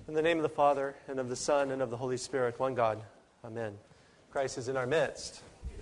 In the name of the Father, and of the Son, and of the Holy Spirit, one God. Amen. Christ is in our midst.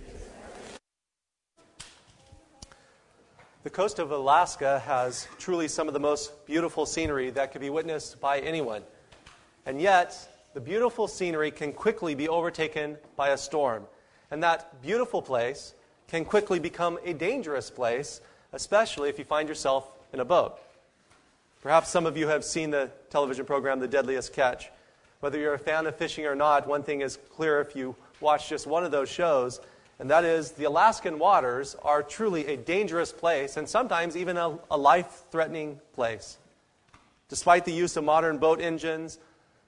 The coast of Alaska has truly some of the most beautiful scenery that could be witnessed by anyone. And yet, the beautiful scenery can quickly be overtaken by a storm. And that beautiful place can quickly become a dangerous place, especially if you find yourself in a boat. Perhaps some of you have seen the television program, The Deadliest Catch. Whether you're a fan of fishing or not, one thing is clear if you watch just one of those shows, and that is the Alaskan waters are truly a dangerous place and sometimes even a life-threatening place. Despite the use of modern boat engines,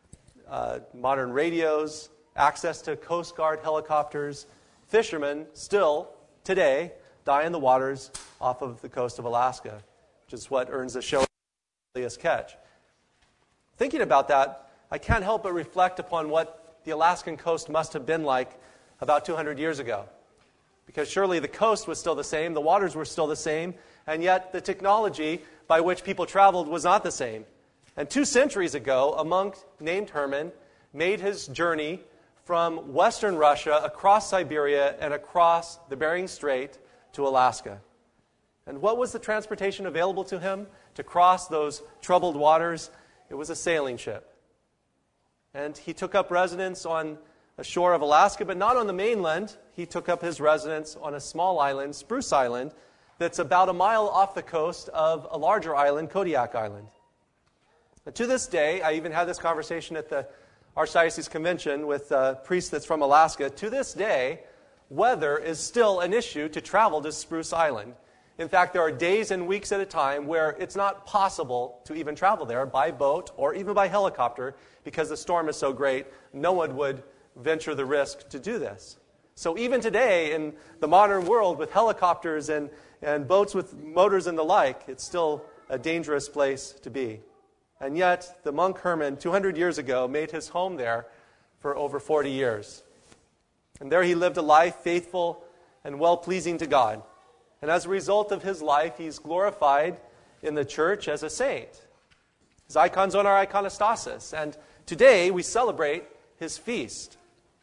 modern radios, access to Coast Guard helicopters, fishermen still, today, die in the waters off of the coast of Alaska, which is what earns the show Catch. Thinking about that, I can't help but reflect upon what the Alaskan coast must have been like about 200 years ago. Because surely the coast was still the same, the waters were still the same, and yet the technology by which people traveled was not the same. And 2 centuries ago, a monk named Herman made his journey from western Russia across Siberia and across the Bering Strait to Alaska. And what was the transportation available to him to cross those troubled waters? It was a sailing ship. And he took up residence on the shore of Alaska, but not on the mainland. He took up his residence on a small island, Spruce Island, that's about a mile off the coast of a larger island, Kodiak Island. And to this day, I even had this conversation at the Archdiocese Convention with a priest that's from Alaska. To this day, weather is still an issue to travel to Spruce Island. In fact, there are days and weeks at a time where it's not possible to even travel there by boat or even by helicopter because the storm is so great, no one would venture the risk to do this. So even today, in the modern world with helicopters and boats with motors and the like, it's still a dangerous place to be. And yet, the monk Herman, 200 years ago, made his home there for over 40 years. And there he lived a life faithful and well-pleasing to God. And as a result of his life, he's glorified in the church as a saint. His icon's on our iconostasis. And today we celebrate his feast.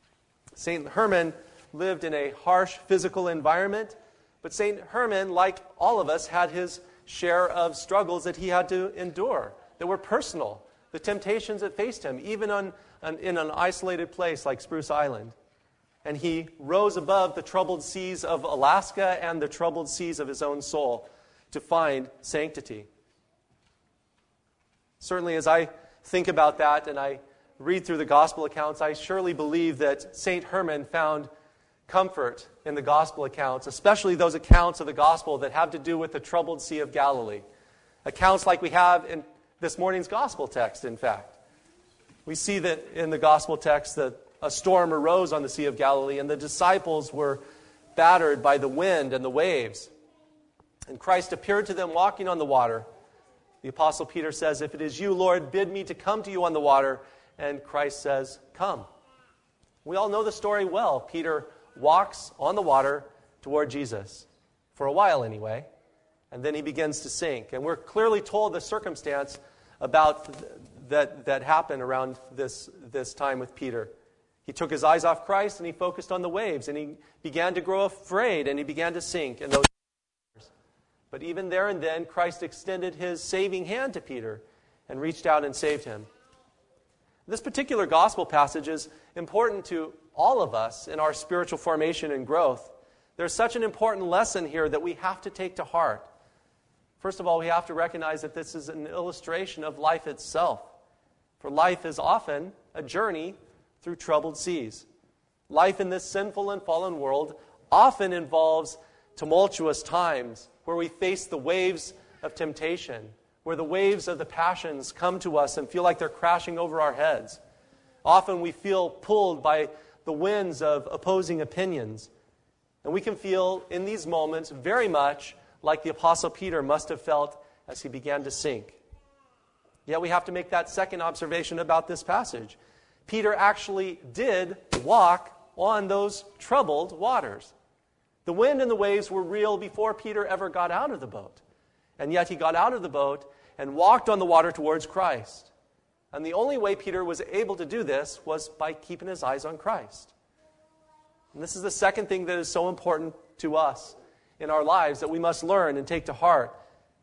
St. Herman lived in a harsh physical environment, but St. Herman, like all of us, had his share of struggles that he had to endure that were personal, the temptations that faced him, even in an isolated place like Spruce Island. And he rose above the troubled seas of Alaska and the troubled seas of his own soul to find sanctity. Certainly, as I think about that and I read through the gospel accounts, I surely believe that St. Herman found comfort in the gospel accounts, especially those accounts of the gospel that have to do with the troubled Sea of Galilee. Accounts like we have in this morning's gospel text, in fact. We see that in the gospel text that a storm arose on the Sea of Galilee, and the disciples were battered by the wind and the waves. And Christ appeared to them walking on the water. The Apostle Peter says, "If it is you, Lord, bid me to come to you on the water." And Christ says, "Come." We all know the story well. Peter walks on the water toward Jesus, for a while anyway, and then he begins to sink. And we're clearly told the circumstance about that happened around this time with Peter. He took his eyes off Christ and he focused on the waves, and he began to grow afraid and he began to sink in those waters. But even there and then, Christ extended his saving hand to Peter and reached out and saved him. This particular gospel passage is important to all of us in our spiritual formation and growth. There's such an important lesson here that we have to take to heart. First of all, we have to recognize that this is an illustration of life itself. For life is often a journey through troubled seas. Life in this sinful and fallen world often involves tumultuous times where we face the waves of temptation, where the waves of the passions come to us and feel like they're crashing over our heads. Often we feel pulled by the winds of opposing opinions. And we can feel in these moments very much like the Apostle Peter must have felt as he began to sink. Yet we have to make that second observation about this passage. Peter actually did walk on those troubled waters. The wind and the waves were real before Peter ever got out of the boat. And yet he got out of the boat and walked on the water towards Christ. And the only way Peter was able to do this was by keeping his eyes on Christ. And this is the second thing that is so important to us in our lives that we must learn and take to heart.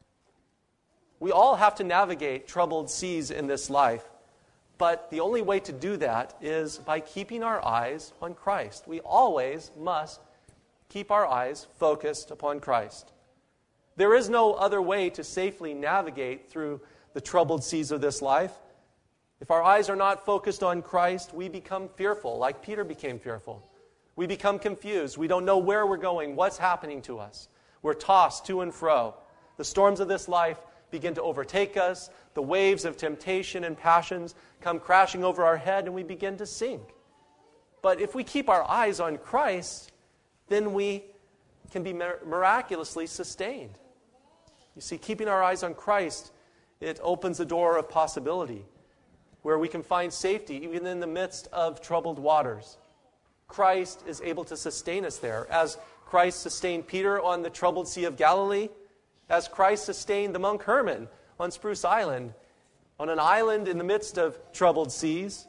We all have to navigate troubled seas in this life, but the only way to do that is by keeping our eyes on Christ. We always must keep our eyes focused upon Christ. There is no other way to safely navigate through the troubled seas of this life. If our eyes are not focused on Christ, we become fearful, like Peter became fearful. We become confused. We don't know where we're going, what's happening to us. We're tossed to and fro. The storms of this life begin to overtake us. The waves of temptation and passions come crashing over our head, and we begin to sink. But if we keep our eyes on Christ, then we can be miraculously sustained. You see, keeping our eyes on Christ, it opens the door of possibility, where we can find safety even in the midst of troubled waters. Christ is able to sustain us there. As Christ sustained Peter on the troubled Sea of Galilee, as Christ sustained the monk Herman on Spruce Island, on an island in the midst of troubled seas,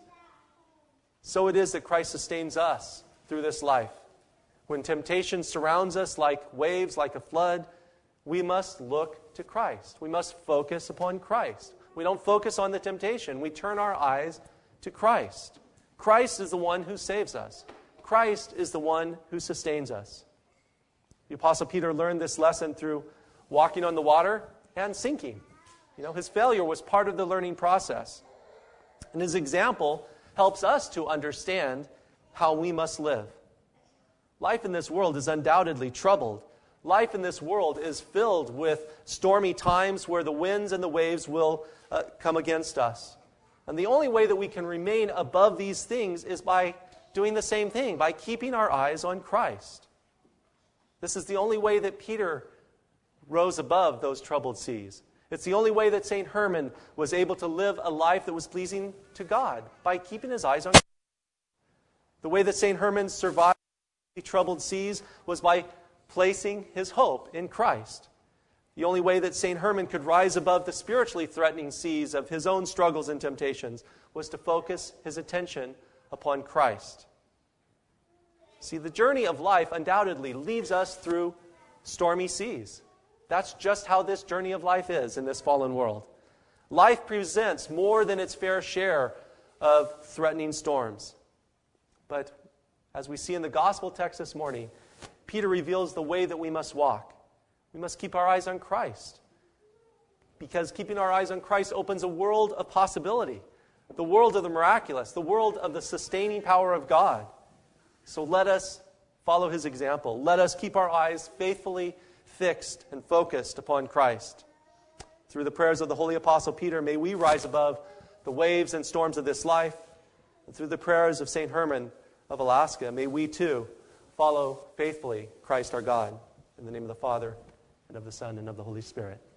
so it is that Christ sustains us through this life. When temptation surrounds us like waves, like a flood, we must look to Christ. We must focus upon Christ. We don't focus on the temptation. We turn our eyes to Christ. Christ is the one who saves us. Christ is the one who sustains us. The Apostle Peter learned this lesson through walking on the water and sinking. His failure was part of the learning process. And his example helps us to understand how we must live. Life in this world is undoubtedly troubled. Life in this world is filled with stormy times where the winds and the waves will come against us. And the only way that we can remain above these things is by doing the same thing, by keeping our eyes on Christ. This is the only way that Peter rose above those troubled seas. It's the only way that St. Herman was able to live a life that was pleasing to God, by keeping his eyes on Christ. The way that St. Herman survived the troubled seas was by placing his hope in Christ. The only way that St. Herman could rise above the spiritually threatening seas of his own struggles and temptations was to focus his attention upon Christ. See, the journey of life undoubtedly leads us through stormy seas. That's just how this journey of life is in this fallen world. Life presents more than its fair share of threatening storms. But as we see in the gospel text this morning, Peter reveals the way that we must walk. We must keep our eyes on Christ, because keeping our eyes on Christ opens a world of possibility, the world of the miraculous, the world of the sustaining power of God. So let us follow his example. Let us keep our eyes faithfully fixed and focused upon Christ. Through the prayers of the Holy Apostle Peter, may we rise above the waves and storms of this life. And through the prayers of St. Herman of Alaska, may we too follow faithfully Christ our God. In the name of the Father, and of the Son, and of the Holy Spirit.